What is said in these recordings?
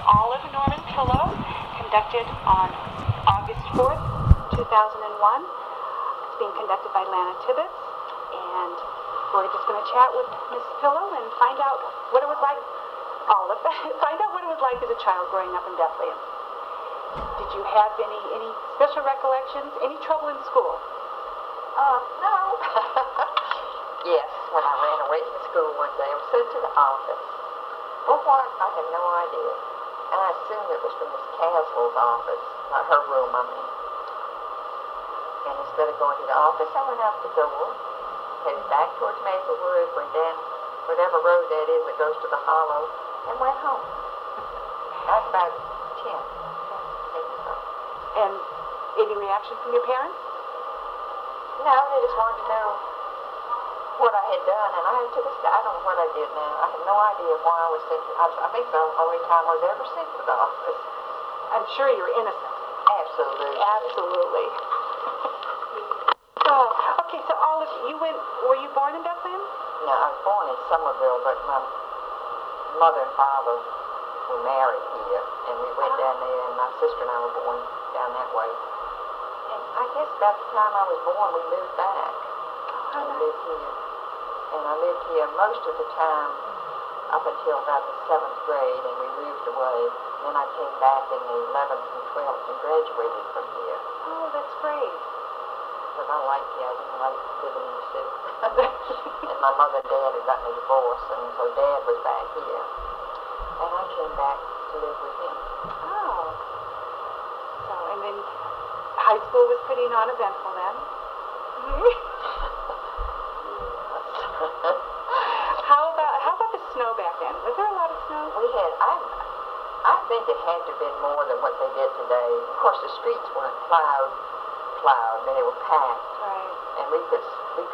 Olive Norman Pillow, conducted on August 4th, 2001. It's being conducted by Lana Tibbetts, and we're just going to chat with Miss Pillow and find out what it was like, Olive, find out what it was like as a child growing up in Bethlehem. Did you have any special recollections? Any trouble in school? No. Yes, when I ran away from school one day, I was sent to the office. For what? I had no idea. And I assumed it was from Miss Caswell's office, her room, I mean. And instead of going to the office, I went out the door, headed back towards Maplewood, went down whatever road that is that goes to the Hollow, and went home. I was about 10. And any reaction from your parents? No, they just wanted to know what I had done, and to this day, I don't know what I did now. I have no idea why I was sent to, I think the only time I was ever sent to the office. I'm sure you're innocent. Absolutely. Absolutely. Okay, so Olive, were you born in Bethlehem? No, I was born in Somerville, but my mother and father were married here, and we went down there, and my sister and I were born down that way. And I guess about the time I was born, we moved back and lived here. And I lived here most of the time up until about the 7th grade, and we moved away. Then I came back in the 11th and 12th and graduated from here. Oh, that's great. Because I didn't like living in the city. And my mother and dad had gotten a divorce, and so Dad was back here. And I came back to live with him. Oh. So, and then high school was pretty non-eventful then? How about the snow back then? Was there a lot of snow? We had, I think it had to have been more than what they did today. Of course, the streets weren't plowed, I mean, they were packed. Right. And we could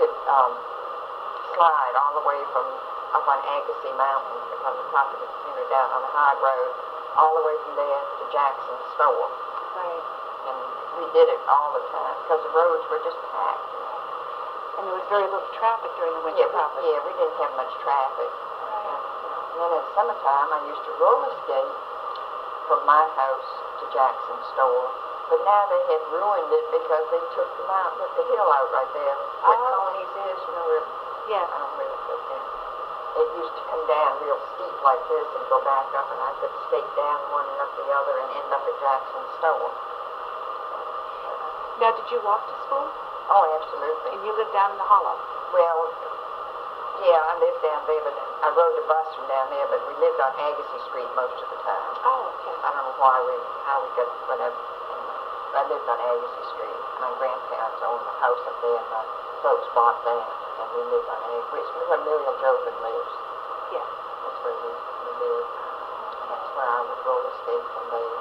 slide all the way from up on Agassiz Mountain, from the top of the, down on the high road, all the way from there to Jackson's store. Right. And we did it all the time because the roads were just packed. And there was very little traffic during the winter, probably. Yeah, we didn't have much traffic. Right. And then in summertime, I used to roller skate from my house to Jackson's store. But now they had ruined it because they took the hill out right there where Coney's is, where, yes. I don't know where it is there. It used to come down real steep like this and go back up, and I could skate down one and up the other and end up at Jackson's store. Now, did you walk to school? Oh, absolutely. And you lived down in the Hollow? Well, yeah, I lived down there, but I rode the bus from down there, but we lived on Agassiz Street most of the time. Oh, okay. I don't know how we got whatever. I lived on Agassiz Street. My grandparents owned the house up there, and my folks bought that, and we lived on Agassiz, which is where Muriel Jobin lives. Yeah. That's where we lived. That's where I would roller skate from there.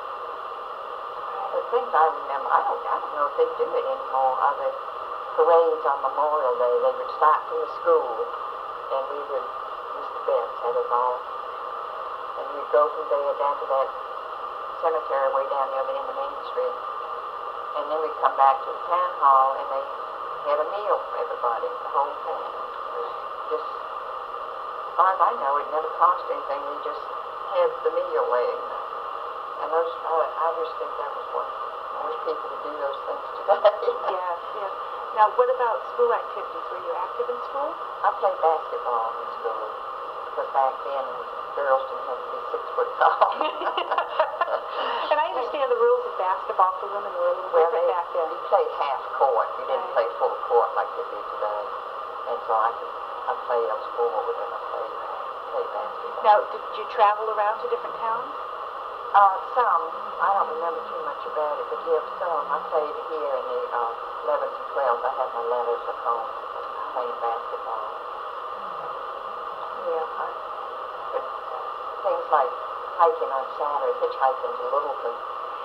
The things I remember, I don't know if they do it anymore. Other parades on Memorial Day, they would start from the school, and Mr. Betts had us all, and we'd go from there down to that cemetery way down the other end of Main Street, and then we'd come back to the town hall, and they had a meal for everybody, the whole town. Just, as far as I know, it never cost anything. We just had the meal there. And I just think that was what I wish people would do those things today. Yes, yes. Now, what about school activities? Were you active in school? I played basketball in school, because back then girls didn't have to be 6 foot tall. And I understand the rules of basketball for women were a little different back then. You played half court. You didn't play full court like they do today. And so I played, I was forward, and I played basketball. Now, did you travel around to different towns? Some. I don't remember too much about it, but yeah, some. I played here in the 11th and 12th. I had my letters at home playing basketball. Yeah, but things like hiking on Saturday, hitchhiking to Littleton.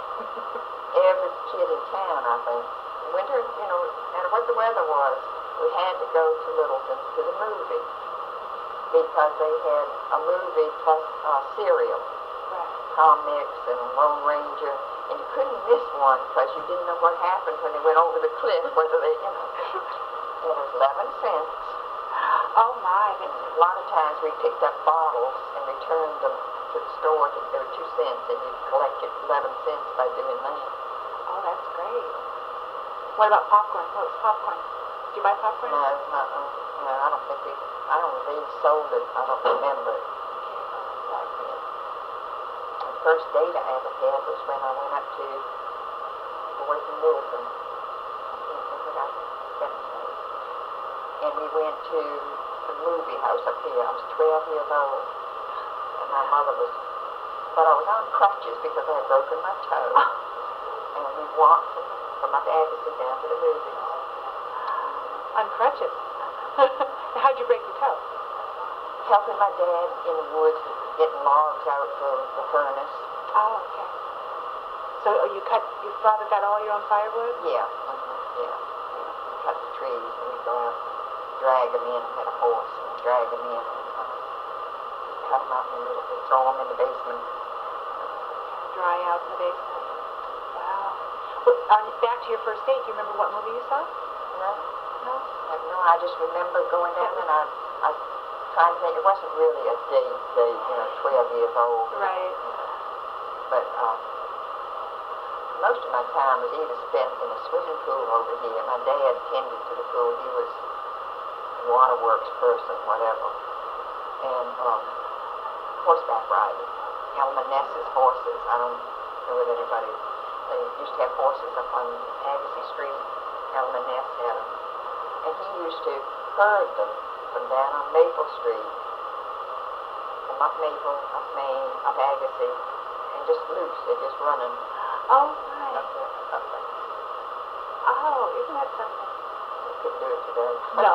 Every kid in town, I think. Winter, no matter what the weather was, we had to go to Littleton to the movie because they had a movie plus cereal. Tom Mix and Lone Ranger, and you couldn't miss one because you didn't know what happened when they went over the cliff, whether they, it was 11 cents. Oh my. And a lot of times we picked up bottles and returned them to the store, there were 2 cents, and you collected 11 cents by doing that. Oh, that's great. What about popcorn? What was popcorn? Did you buy popcorn? No, I don't think I don't know if they sold it. I don't remember it back then. The first date I ever had was when I went up to Fort Littleton. I can't remember how that was. And we went to the movie house up here. I was 12 years old. And my mother was, but I was on crutches because I had broken my toe. And we walked from up Agassiz down to the movies. On crutches. How'd you break your toe? Helping my dad in the woods, getting logs out for the furnace. Oh, okay. So your father got all your own firewood? Yeah. Yeah. We cut the trees and we'd go out and drag them in. Had a horse and drag them in. And cut them out in the middle and throw them in the basement. Dry out in the basement. Wow. Well, back to your first date, do you remember what movie you saw? No. No, I just remember going down and I trying to think, it wasn't really a date, 12 years old. Right. But most of my time was either spent in a swimming pool over here. My dad tended to the pool. He was a waterworks person, whatever. And horseback riding. Elma Ness's horses. I don't know whether anybody, they used to have horses up on Agassiz Street. Elma Ness had them. And he used to herd them from down on Maple Street, from up Maple, up Main, up Agassiz, and just loose. They're just running. Oh, right. Up there. Oh, isn't that something? We couldn't do it today. No.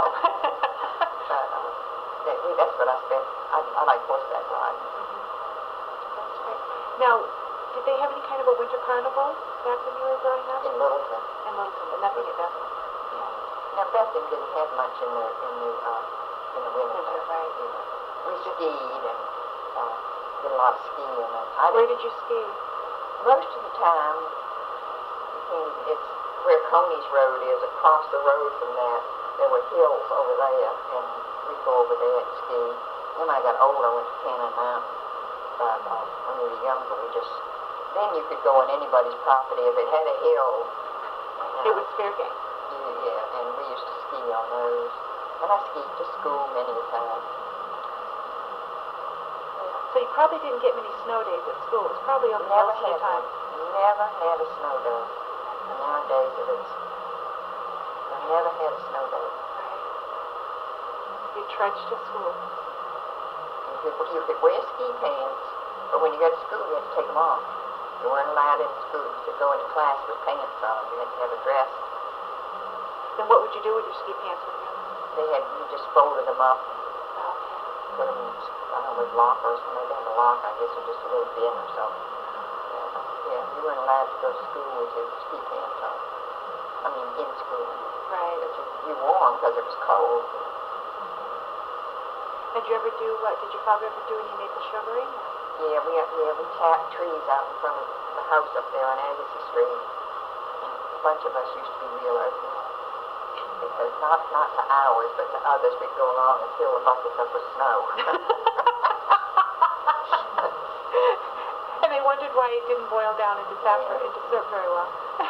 But that's what I spent. I like horseback riding. That's right. Now, did they have any kind of a winter carnival back when you were growing up? In Littleton. In Littleton, but nothing at Bethel. Now Bethel didn't have much in the winter time. Right. We skied and did a lot of skiing. And Where did you ski? Most of the time, it's where Coney's Road is. Across the road from that, there were hills over there, and we'd go over there and ski. When I got older, I went to Cannon Mountain. But when we were younger, then you could go on anybody's property. If it had a hill, It was fair game. yeah, and we used to ski on those. And I skied to school many a time. So you probably didn't get many snow days at school. It was probably only Never most of the had time. one. Never had a snow day. And nowadays I never had a snow day. Right. You trudged to school. You could wear ski pants, but when you got to school, you had to take them off. You weren't allowed in school to go into class with pants on. You had to have a dress. Then what would you do with your ski pants with you? You just folded them up, Okay. put them in, I don't know, with lockers. When they didn't have a lock, I guess it was just a little bin or something. Yeah, you weren't allowed to go to school with your ski pants on. I mean, in school. Right. But you wore them because it was cold. Did your father ever do any maple sugaring? Yeah, we tapped trees out in front of the house up there on Agassiz Street. A bunch of us used to be real ugly. Because not to ours, but to others, we'd go along and fill the buckets up with snow. And they wondered why it didn't boil down into syrup very well.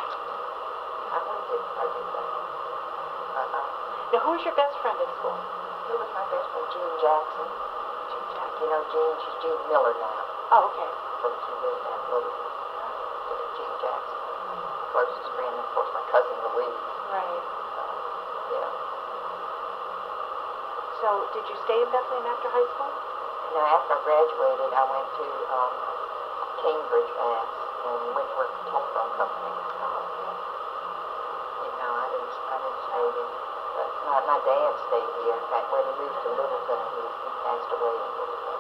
I did that. Now, who was your best friend at school? Who was my best friend? Jean Jackson. Jean Jackson. You know Jean? She's Jean Miller now. Oh, okay. So she lives down in Littleton. Jean Jackson. Closest friend, of course, my cousin Louise. Right. Yeah. So, did you stay in Bethlehem after high school? Now, after I graduated, I went to Cambridge, Mass, and went to work for the telephone company. I didn't stay there. But my dad stayed here. In fact, when he moved to Littleton, he passed away in Littleton.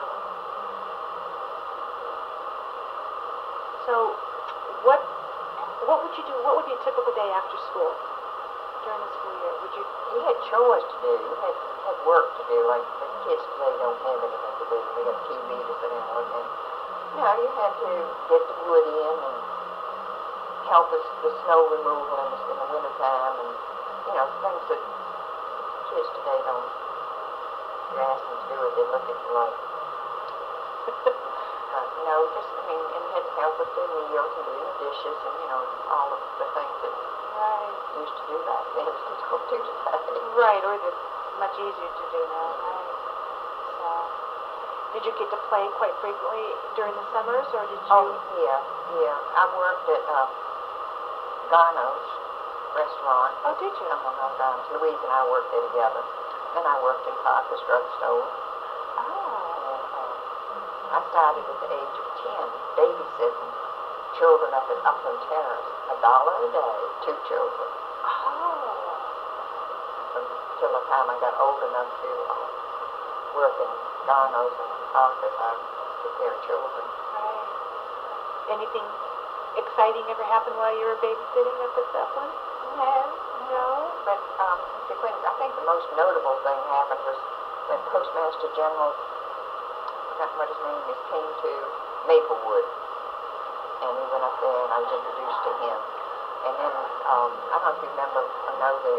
So, what would you do? What would be a typical day after school during the school year? You had chores to do. You had work to do. Like the kids today don't have anything to do. They got TV to sit down and look at. You had to get the wood in and help us the snow removal in the wintertime, and things that kids today don't. You ask them to do it, they look at you like. just, I mean, and had to help with the meals and doing the dishes and, all of the things that Right. used to do back then that don't do today. Right, or that's much easier to do now, right? So, did you get to play quite frequently during the summers, or did you? Oh, yeah. I worked at Gano's restaurant. Oh, did you? Gano's. Louise and I worked there together. And I worked in Parker's drugstore. Oh. I started at the age of 10, babysitting children up at Upland Terrace, $1 a day, 2 children. Oh. Until the time I got old enough to work in Gano's and Parker's, I took care of children. Right. Anything exciting ever happen while you were babysitting up at Upland? No. But I think the most notable thing happened was when Postmaster General, I forgot what his name is, came to Maplewood. And we went up there and I was introduced to him. And then, I don't know if you remember or know the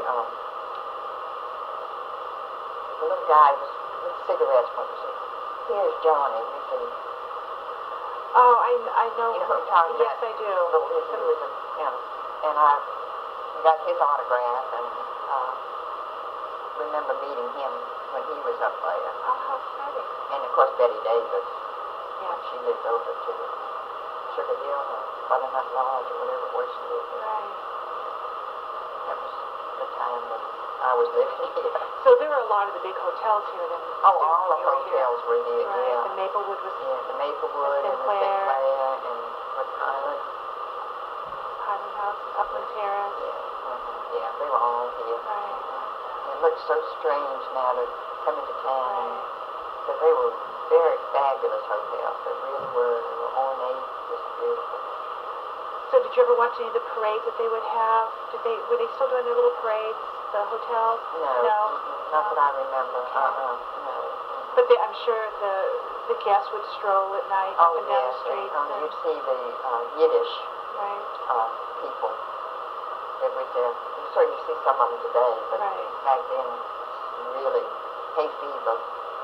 little guy with cigarettes, what was it? Here's Johnny, you see. Oh, I know. You know what I'm talking yes, about? I do. He was and I got his autograph and remember meeting him when he was up there. Oh, how exciting. And of course Betty Davis. Yeah. She lived over to Sugar Hill or Butternut Lodge or whatever it was she lived in. Right. That was the time that I was living here. So there were a lot of the big hotels here then. Oh, all the hotels were here, right. yeah. The Maplewood was. Yeah, the Maplewood the and the Sinclair and what Highland. Highland House, Upland Terrace. Yeah, they were all here. Right. It looked so strange now to come into town. Right. But they were very fabulous hotels. They really were. They were ornate, just beautiful. So did you ever watch any of the parades that they would have? Were they still doing their little parades, the hotels? No. Not that I remember. No. But I'm sure the guests would stroll at night up and down the streets. You'd see the Yiddish right. people that were there. So you see some of them today, but right. back then, really, hay fever,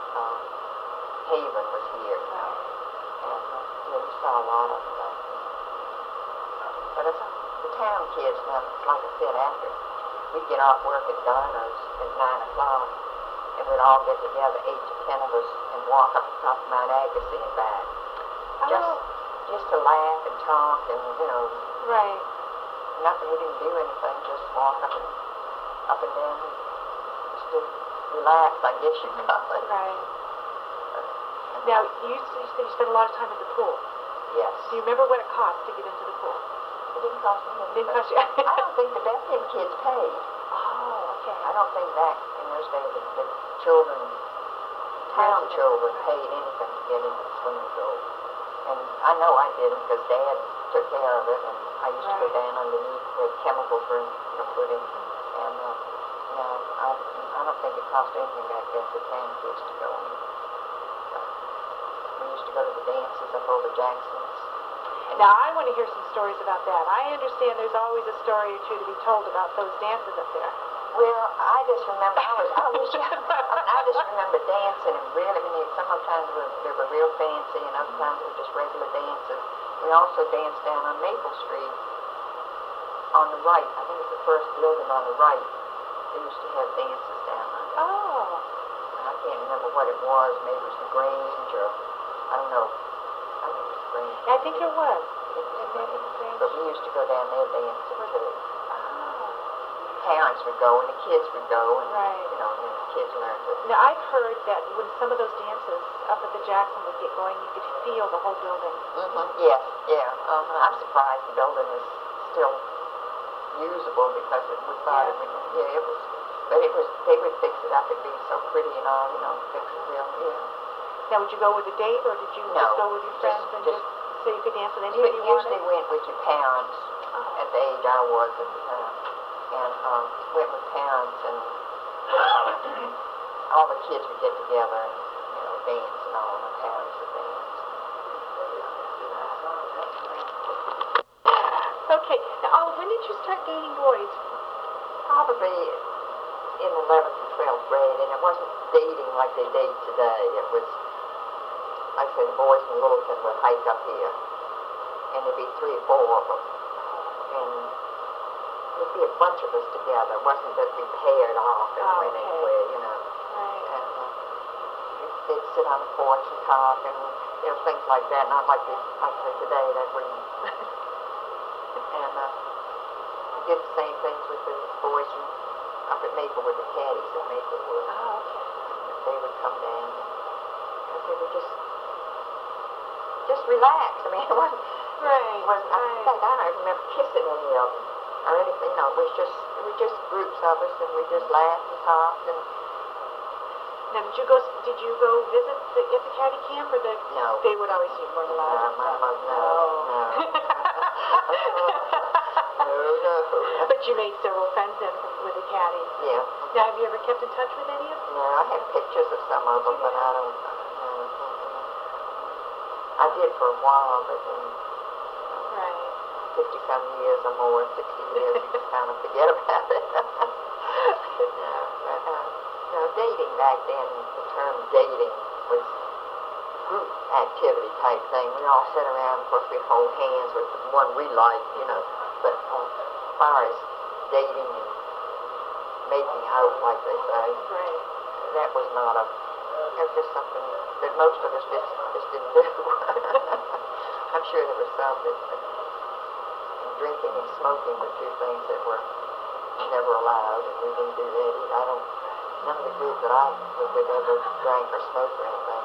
Haven was here. Right. And you saw a lot of them back then. But the town kids now, like I said, after we'd get off work at Diners at 9 o'clock, and we'd all get together, 8 to 10 of us, and walk up the top of Mount Agassiz and back. Just to laugh and talk and, Right. nothing, we didn't do anything, just walk up and down, just to relax, I guess you call it. Right. Now, you said you spent a lot of time at the pool. Yes. Do you remember what it cost to get into the pool? It didn't cost me anything. Didn't cost you? I don't think the Bethlehem kids paid. Oh, okay. I don't think back in those days the children, town children, paid anything to get into the swimming pool. And I know I didn't because Dad took care of it, and I used to go down underneath where chemicals were put in. And no, I don't think it cost anything back then for town kids to go in. We used to go to the dances up over Jackson's. Now, I want to hear some stories about that. I understand there's always a story or two to be told about those dances up there. Well, I just remember, I just remember dancing and really, sometimes they were real fancy and other times they were just regular dances. We also danced down on Maple Street on the right. I think it's the first building on the right. They used to have dances down there. Oh. I can't remember what it was. Maybe it was the Grange or, I don't know. I think it was the Grange. I think it was. But we used to go down there dancing too. Parents would go and the kids would go and, right. And the kids learned it. Now, I've heard that when some of those dances up at the Jackson would get going, you could feel the whole building. Yes, yeah. I'm surprised the building is still usable because we thought it was, but they would fix it up. It'd be so pretty and all, fix it real, Now, would you go with a date or did you just go with your friends and just so you could dance with anybody you wanted? Usually went with your parents at the age I was at the time. And went with parents and all the kids would get together and, dance and all, and the parents would dance. Okay. Now, when did you start dating boys? Probably in 11th and 12th grade, and it wasn't dating like they date today. It was, like I said, the boys from Littleton would hike up here, and there'd be 3 or 4 of them, and there'd be a bunch of us together. It wasn't that we paired off and went anywhere, you know. Right. And they'd sit on the porch and talk, and things like that. Not like I say today, that wouldn't. And we did the same things with the boys from up at Maplewood, the caddies at Maplewood. Oh, okay. They would come down, because they would just relax. I mean, it wasn't. Right. I don't remember kissing any of them or anything. No, it was just groups of us, and we just laughed and talked. And now, did you go visit at the caddy camp, or no? They would always weren't allowed. No. No. But you made several friends then with the caddies. Yeah. Now, have you ever kept in touch with any of them? No, I have pictures of some of them, but I don't. I did for a while, but then. Right. 50-some years or more, 60 years, you just kind of forget about it. Dating back then, the term dating was group activity type thing. We all sat around, of course, we'd hold hands with the one we liked, you know. But as far as dating and making out, like they say, right. That was not it was just something that most of us just didn't do. I'm sure there were some that drinking and smoking were 2 things that were never allowed, and we didn't do that either. None of the group that I was with ever drank or smoked or anything.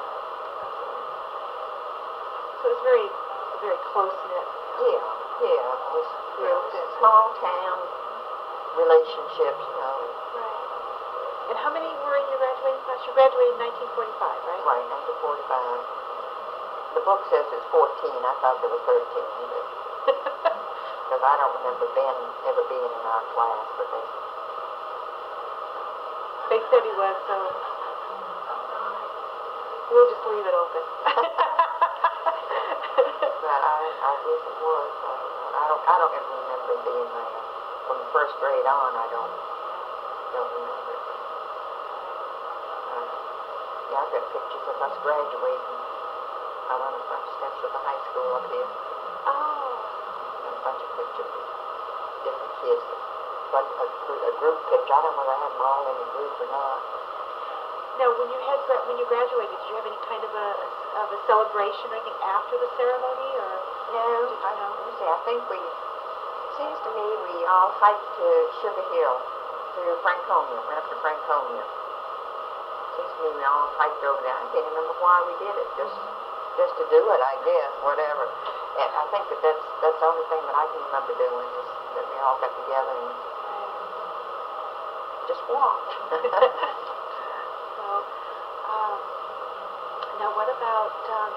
So it was very, very close-knit. Yeah. It was small town relationships, you know. Right. And how many were in your graduating class? You graduated in 1945, right? Right, 1945. The book says it's 14. I thought there were 13. Because I don't remember Ben ever being in our class, but they said he was, so we'll just leave it open. But I guess it was. I don't ever remember being there. From the first grade on, I don't remember it. Yeah, I've got pictures of us graduating out on the front steps of the high school up here. Oh. A bunch of pictures of different kids. A group picture. I don't know whether I had them all in a group or not. Now, when you graduated, did you have any kind of a celebration or anything after the ceremony, or? No. Let me see. I think seems to me we all hiked to Sugar Hill, to Franconia. Went up to Franconia. Seems to me we all hiked over there. I can't remember why we did it. Just to do it, I guess. Whatever. And I think that's the only thing that I can remember doing is that we all got together and just walked. So, now what about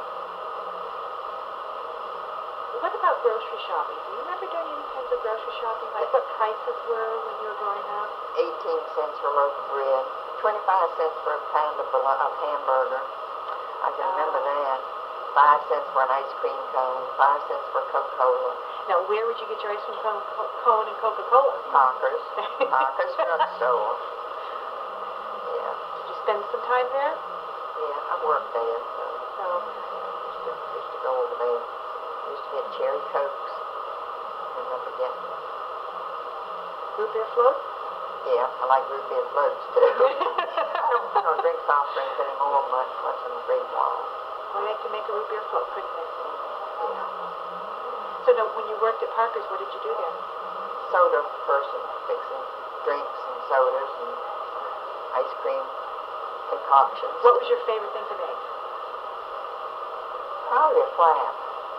grocery shopping? Do you remember doing any kinds of grocery shopping? Like what prices were when you were growing up? 18 cents for a loaf of bread, 25 cents for a pound of hamburger. I can remember that. 5 cents for an ice cream cone, 5 cents for Coca-Cola. Now, where would you get your ice cream cone and Coca-Cola? Parker's drugstore. Yeah. Did you spend some time there? Yeah, I worked there, so used to go over there. Used to get cherry cokes. I remember getting root beer floats? Yeah, I like root beer floats too. I don't drink soft drinks anymore much in the great while. Well, they could make a root beer float, couldn't they? Yeah. So now, when you worked at Parker's, what did you do there? Soda person, fixing drinks and sodas and ice cream concoctions. What was your favorite thing to make? Probably a frap.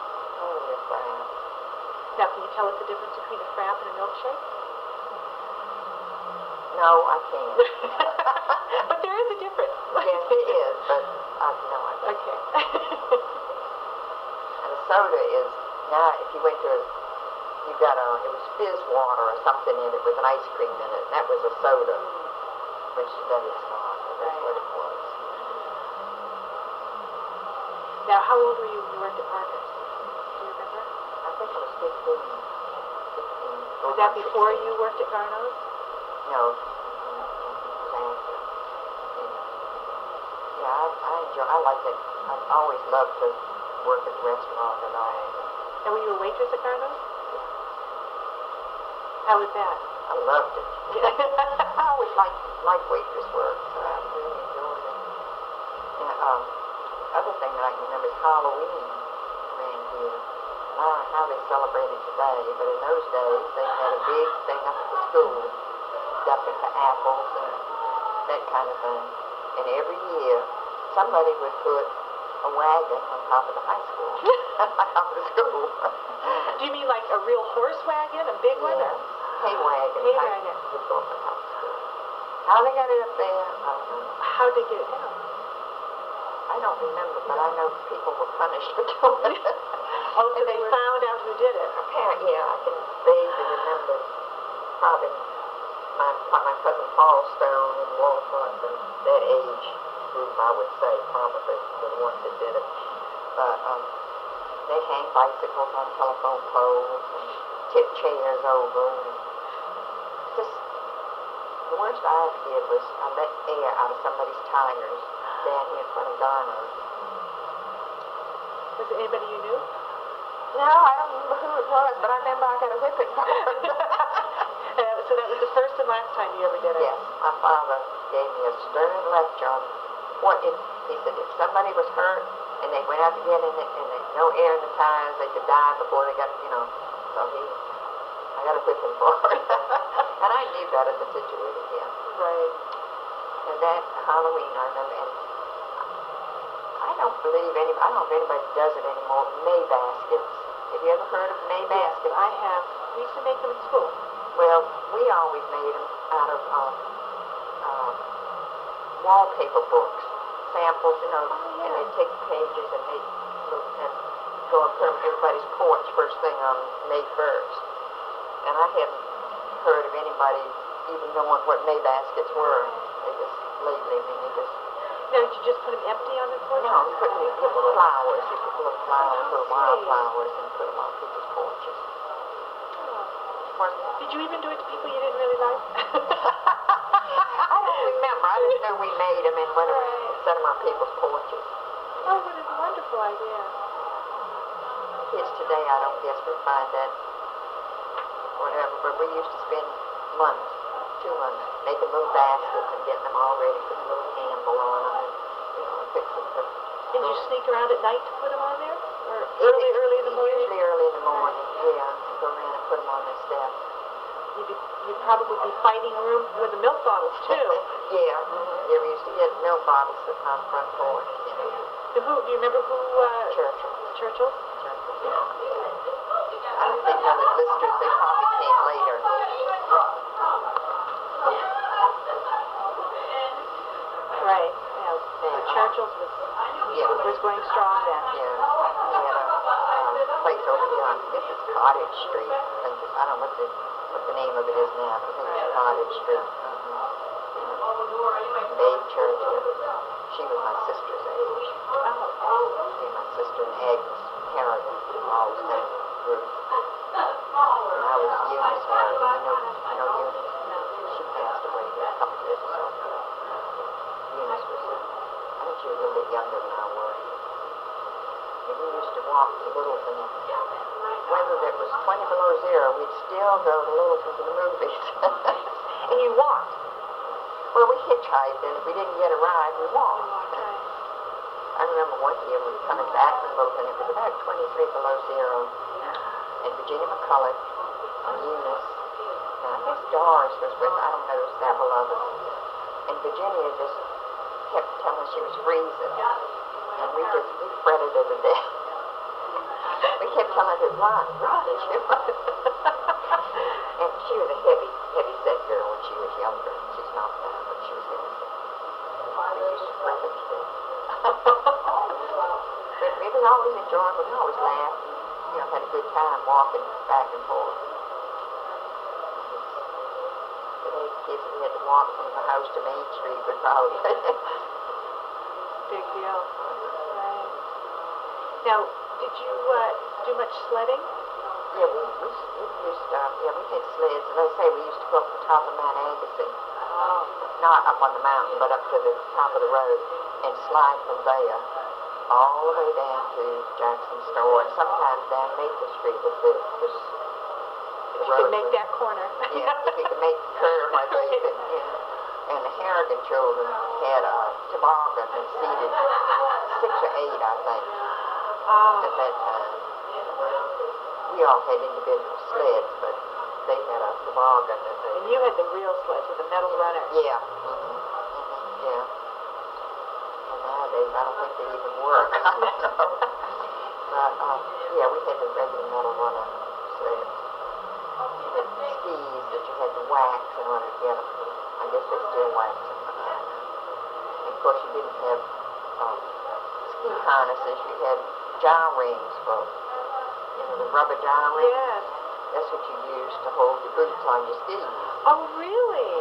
Now, can you tell us the difference between a frap and a milkshake? No, I can't. But there is a difference. Yes, it is, but I have no idea. Okay. And a soda is, now if you went to it was fizz water or something in it with an ice cream in it, and that was a soda, which that is not, but that's what it was. Now, how old were you when you worked at Parker's? Do you remember? I think I was 15. Was that before you worked at Garneau's? No. It was after. Yeah, I I enjoy, I like it. I've always loved to work at the restaurant and all. And were you a waitress at Garno's? How was that? I loved it. I always liked waitress work, so I really enjoyed it. And, other thing that I can remember is Halloween around here. I don't know how they celebrate it today, but in those days they had a big thing up at the school, dumping for apples and that kind of thing. And every year somebody would put a wagon on top of the high school, on top of the school. Do you mean like a real horse wagon, a big one? Yeah, hay wagon. Hay wagon. Would go up on top of the school. How they got it up there, I don't know. How'd they get it down? I don't remember, but I know people were punished for doing it. Oh, so they found out who did it. Apparently, yeah, I can vaguely remember probably my cousin Paul Stone and Walnut and that age group, I would say, probably the ones that did it. But they hang bicycles on telephone poles and tip chairs over. And just the worst I ever did was I let air out of somebody's tires down here in front of Garno's. Was it anybody you knew? No, I don't remember who it was, but I remember I got a whipping for it. So that was the first and last time you ever did it? Yes, my father gave me a stern lecture on what if, he said, if somebody was hurt and they went out to get in it and there no air in the tires, they could die before they got, so I got a whipping for it. And I knew better than to do it again. Right. And that Halloween, I remember, and I don't know if anybody does it anymore, May baskets. Have you ever heard of May baskets? Yes, I have. We used to make them at school. Well, we always made them out of wallpaper books, samples, and they'd take pages and go and put them on everybody's porch first thing on May 1st. And I hadn't heard of anybody even knowing what May baskets were. They just lately, Now, did you just put them empty on the porch? No, you put little flowers, little wildflowers, and put them on people's porches. Did you even do it to people you didn't really like? I don't remember. I just know we made them and went around and set them on people's porches. Oh, what a wonderful idea. Kids today, I don't guess would find that whatever, but we used to spend months, 2 months, making little baskets and getting them all ready, putting a little handle on them and fixing them. Did you sneak around at night to put them on there? Or early in the morning? Usually early in the morning, yeah. Go around and put them on the steps. You'd probably be fighting room with the milk bottles, too. Yeah, we used to get milk bottles sitting on the front porch. Do you remember who? Churchill. Churchill? I don't think none of the listers, they probably came later. Right. Yeah. The Churchill's was going strong then. Yeah. We had a place over here on, this is Cottage Street. I don't know what the name of it is now, but I think it's Cottage Street. Babe Churchill. She was my sister's age. Yeah, my sister and Agnes Harrigan all was kind of group. And I was Eunice Harrigan. You know Eunice? She passed away here a couple years ago. Eunice was, I think she was a little bit younger than I was. And we used to walk to Littleton. Whether it was 20 below zero, we'd still go to Littleton to the movies. And you walked? Well, we hitchhiked, and if we didn't get a ride, we walked. I remember one year we were coming back from Littleton. It was about 23 below zero. And Virginia McCullough and Eunice, and I guess Doris was with, I don't know, there were several of us. And Virginia just kept telling us she was freezing. And we fretted her to death. We kept telling her, run. And she was a heavy set girl when she was younger. She's not now, but she was heavy set. We used to fret her to death. But it was always enjoyable. We always laughed and, had a good time walking back and forth. Today's kids, we had to walk from the house to Main Street, but probably. Big deal. Right. Now, did you do much sledding? Yeah, we used to, we had sleds. As I say, we used to go up the top of Mount Agassiz. Oh. Not up on the mountain, but up to the top of the road. and slide from there all the way down to Jackson's store, and sometimes down Maple Street if the If you could make that corner. yeah, if you could make the curve where they could, and the Harrigan children had a toboggan that seated 6 or 8, I think, at that time. We all had individual sleds, but they had a toboggan that they... And you had the real sleds with the metal runner. Yeah. Yeah. And nowadays, I don't think they even work. I don't know. But, yeah, we had the regular metal runner sleds. The skis that you had to wax in order to get them. I guess they still wax them. And of course, you didn't have ski harnesses. You had jar rings for, the rubber jar rings. Yes. That's what you used to hold your boots on your skis. Oh, really?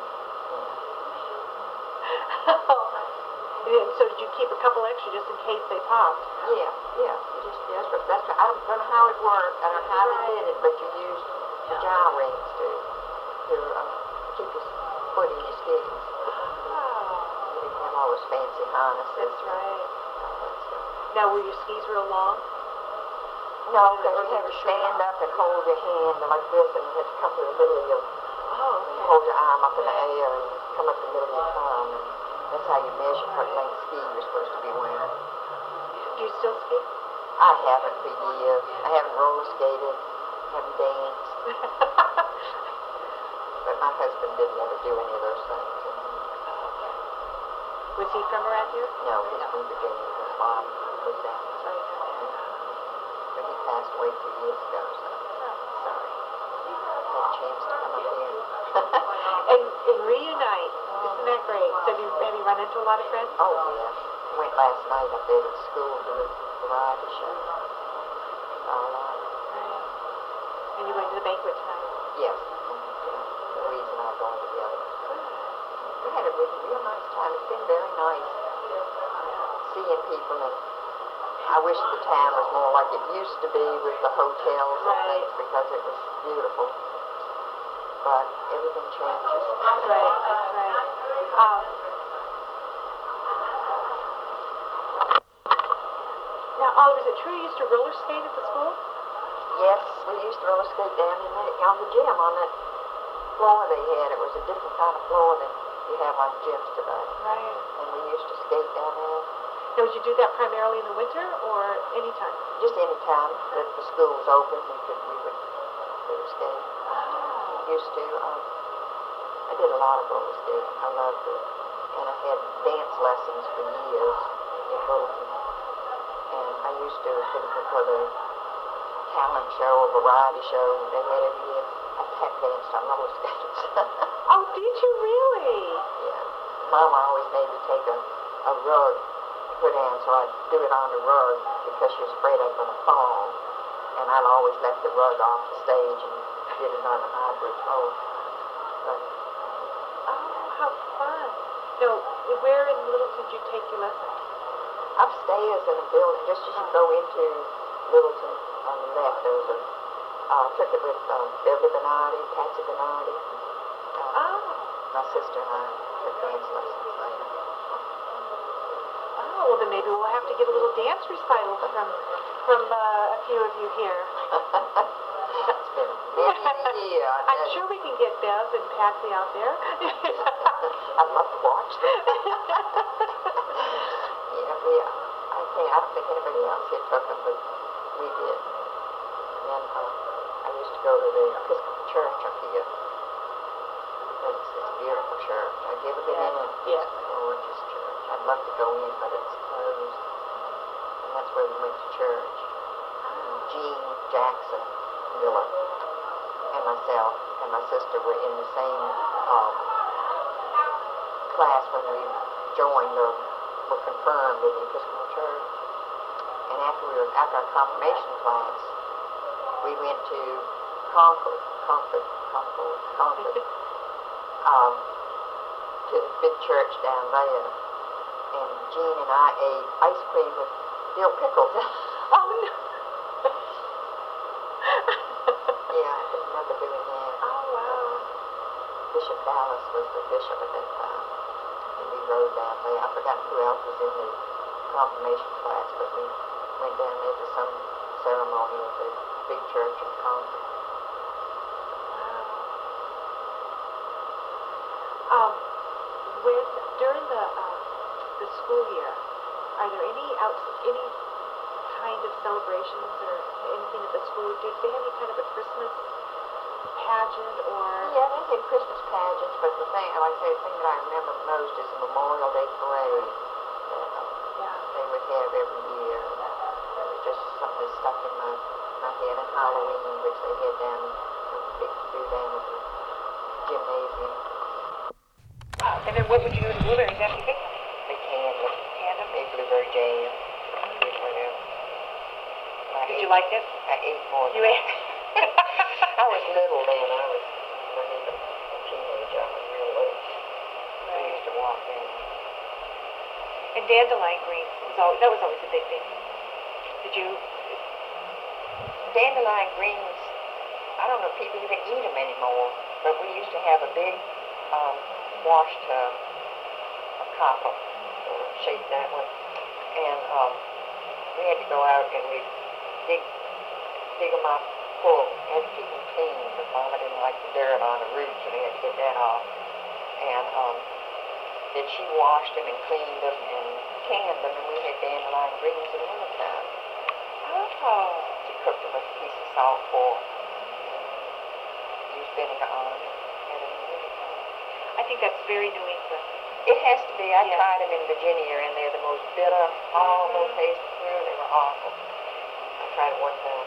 So did you keep a couple extra just in case they popped? Yeah. You just, that's I don't know how it worked. I don't know how they did it, but you used the jar rings to keep your foot in your skis. You didn't have all those fancy harnesses. That's right. Now, were your skis real long? No, because you had to stand up and hold your hand like this, and you had to come to the middle of your... Oh, okay. Hold your arm up in the air and come up the middle of your palm, and that's how you measure what length ski you're supposed to be wearing. Do you still ski? I haven't for years. I haven't roller skated, haven't danced. But my husband didn't ever do any of those things. Was he from around here? No, he's from Virginia. His mom was down there. But he passed away 2 years ago, so sorry. Had a chance to come up here. and reunite. Isn't that great? So have you run into a lot of friends? Oh, yes. Went last night up there to the school to the variety show. All right. And you're going to the banquet tonight? Yes. Louise and I are going together. We had a real nice time. It's been very nice seeing people, and I wish the town was more like it used to be with the hotels and things, because it was beautiful. But everything changes. That's right. Now, Oliver, is it true you used to roller skate at the school? Yes, we used to roller skate down on the gym, on that floor they had. It was a different kind of floor than you have on gyms today. Right. And we used to skate down there. Now, would you do that primarily in the winter or anytime? Just any time that the school was open, we would skate. We used to, I did a lot of roller skating. I loved it. And I had dance lessons for years in Littleton. And I used to, for the talent show or variety show they had every year, I tap danced on roller skates. Oh, did you really? Yeah. Mama always made me take a rug to put on, so I'd do it on the rug because she was afraid I was going to fall. And I'd always left the rug off the stage and did it on the hybrid floor. But, oh, how fun. So, where in Littleton did you take your lessons? upstairs in a building, just as you go into Littleton on the left, there was took it with Beverly Bernardi, Patsy Bernardi. My sister and I took dance lessons later. Oh, well then maybe we'll have to get a little dance recital from a few of you here. It's been many years. I'm sure we can get Bev and Patsy out there. I'd love to watch them. I don't think anybody else here took them, but we did. And I used to go to the Episcopal Church up here. It's a beautiful church. Have you ever been in it? Yes. It's a gorgeous church. I'd love to go in, but it's closed. And that's where we went to church. Jean Jackson Miller and myself and my sister were in the same class when we joined or were confirmed in the Episcopal Church. And after our confirmation class, we went to Concord, to the big church down there. And Jean and I ate ice cream with dill pickles. Oh, no. Yeah, I can remember doing that. Oh, wow. Bishop Dallas was the bishop at that time. And we Road down there. I forgot who else was in the confirmation class, but we went down there to some ceremony at the big church in Concord. Wow. During the school year, are there any kind of celebrations or anything that the school would do? Do they have any kind of a Christmas pageant or? Yeah, they did Christmas pageants, but the thing, like I say, the thing that I remember most is the Memorial Day parade that they would have every year. It was just something that stuck in my head. And Halloween, which they had down, big to do down at the gymnasium. And then what would you do with the blueberries after you pick them? They tandem. Tandem? Made blueberry jam. Whatever. Did you like it? I ate more. You ate? I was little then. I wasn't even a teenager. I was real little. I used to walk in. And dandelion greens that was always a big thing. Did you? Dandelion greens, I don't know if people even eat them anymore, but we used to have a big wash tub of copper, shaped that way, and we had to go out and we'd dig them up full, had to keep them clean, because Mama didn't like the dirt on the roots, and we had to get that off. And then she washed them and cleaned them and canned them, and we had dandelion greens in the wintertime. Oh. She cooked them with a piece of salt pork, used vinegar on it, had them in the wintertime. I think that's very New England. It has to be. I Yes. tried them in Virginia, and they're the most bitter, horrible taste of food. They were awful. I tried it one time.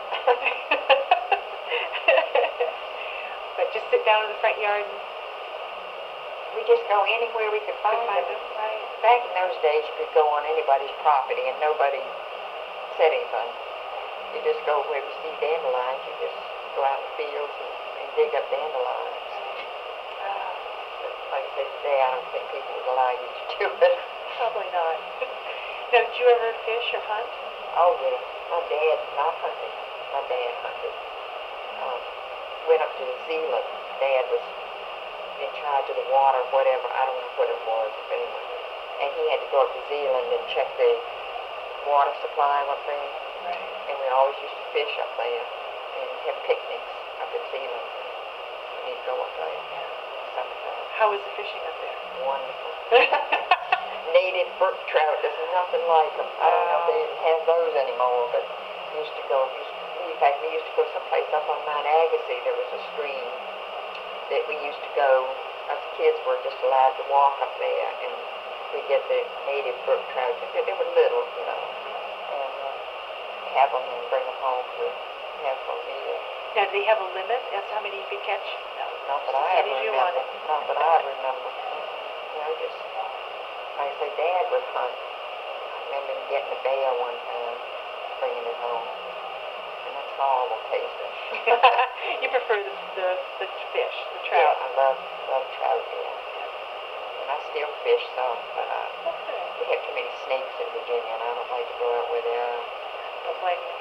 But just sit down in the front yard and We just go anywhere we could find them. Right. Back in those days, you could go on anybody's property, and nobody said anything. You just go where you see dandelions. You just go out in the fields and dig up dandelions. But like I said today, I don't think people would allow you to do it. Probably not. Now, did you ever fish or hunt? Oh, yeah. My dad, not hunting. My dad hunted. Went up to Zealand. Dad was in charge of the water, whatever. I don't know what it was, but anyway. And he had to go up to Zealand and check the water supply up there. Right. And we always used to fish up there and have picnics up at Zealand. We'd go up there sometimes. How was the fishing up there? Wonderful. Native brook trout, there's nothing like them. I don't know if they even have those anymore, but we used to go, in fact, we used to go someplace up on Mount Agassiz. There was a stream that we used to go, us kids were just allowed to walk up there, and we'd get the native brook trout. They were little, you know, and have them and bring them home to have for a meal. Now, do they have a limit as to how many you could catch? Not that I ever remember. Not that I remember. You know, just, like I say, Dad would hunt. I remember him getting a bear one time, bringing it home. And that's horrible tasting. You prefer the fish, the trout? Yeah, I love trout, yeah. And I still fish some, but Okay. we have too many snakes in Virginia, and I don't like to go out where they are. Don't blame you.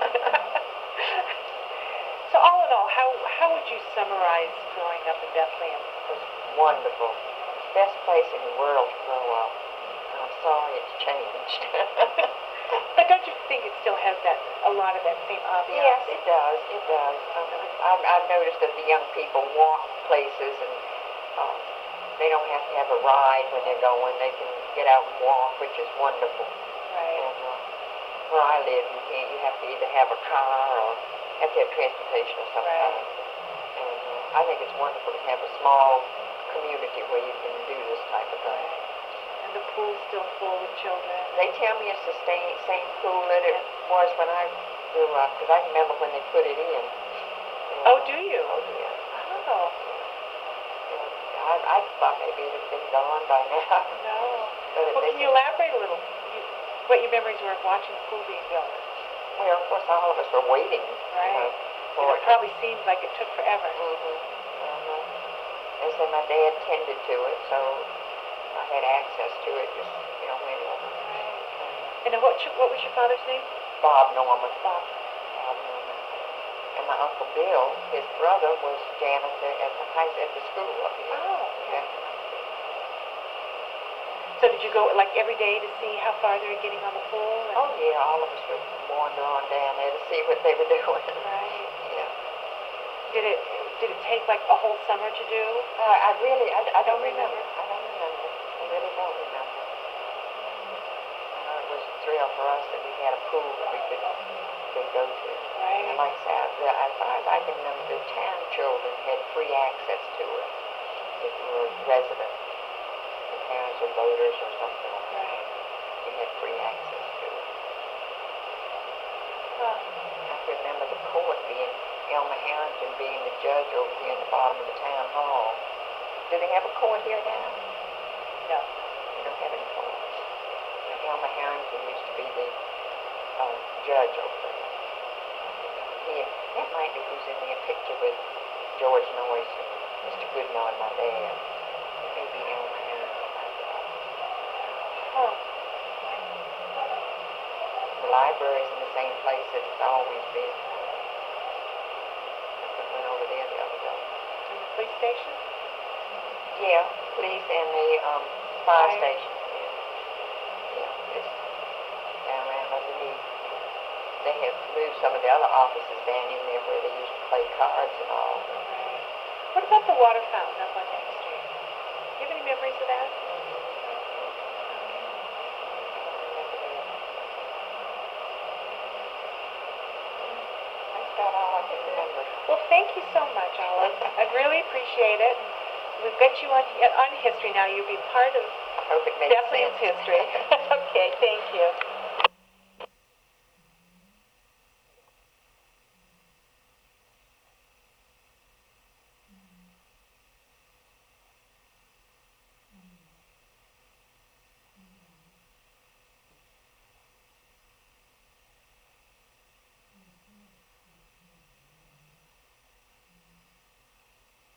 So all in all, how would you summarize growing up in Bethlehem? It was wonderful. Best place in the world to grow up. And I'm sorry it's changed. But don't you think it still has a lot of that same ambiance? Yes, it does. It does. I've noticed that the young people walk places, and they don't have to have a ride when they're going. They can get out and walk, which is wonderful. Right. And where I live, you have to either have a car or have to have transportation of some kind. And I think it's wonderful to have a small community where you can do this type of thing. And the pool's still full with children. They tell me it's the same pool that it was when I grew up, because I remember when they put it in. Oh, do you? Oh, yeah. Oh. I thought maybe it had been gone by now. No. But Well, can you elaborate a little? What your memories were of watching the pool being built? Well, of course, all of us were waiting. Right. For And it probably seemed like it took forever. They said my dad tended to it, so I had access to it just, whenever. And then what was your father's name? Bob Norman. Bob Norman. And my Uncle Bill, his brother, was janitor at the school up here. Oh, okay. So did you go like every day to see how far they were getting on the pool? Oh yeah, all of us would wander on down there to see what they were doing. Right. Yeah. Did it take like a whole summer to do? I don't remember. I don't remember. I really don't remember. I know it was a thrill for us that we had a pool that we could go to. Right. And like I said, as far as I can remember, the town children had free access to it if you were resident. The parents were voters or something like that. Right. You had free access to it. Huh. I can remember the court being, Elmer Harrington being the judge over here in the bottom of the town hall. Do they have a court here now? No. They don't have any courts. Elmer Harrington used to be the judge over there. That might be who's in the picture with George Noyce and Mr. Goodman, my dad. It may be Elmer Harrington. Huh. The library's in the same place that it's always been. I went over there the other day. And the police station? Yeah, police and the fire station. Yeah, it's down around underneath. They have moved some of the other offices down in there where they used to play cards and all. Right. What about the water fountain up on Main Street? Do you have any memories of that? That's about all I can remember. Well, thank you so much, Olive. I really appreciate it. We've got you on history now. You'll be part of I hope it makes Bethlehem's sense. history. Okay, thank you.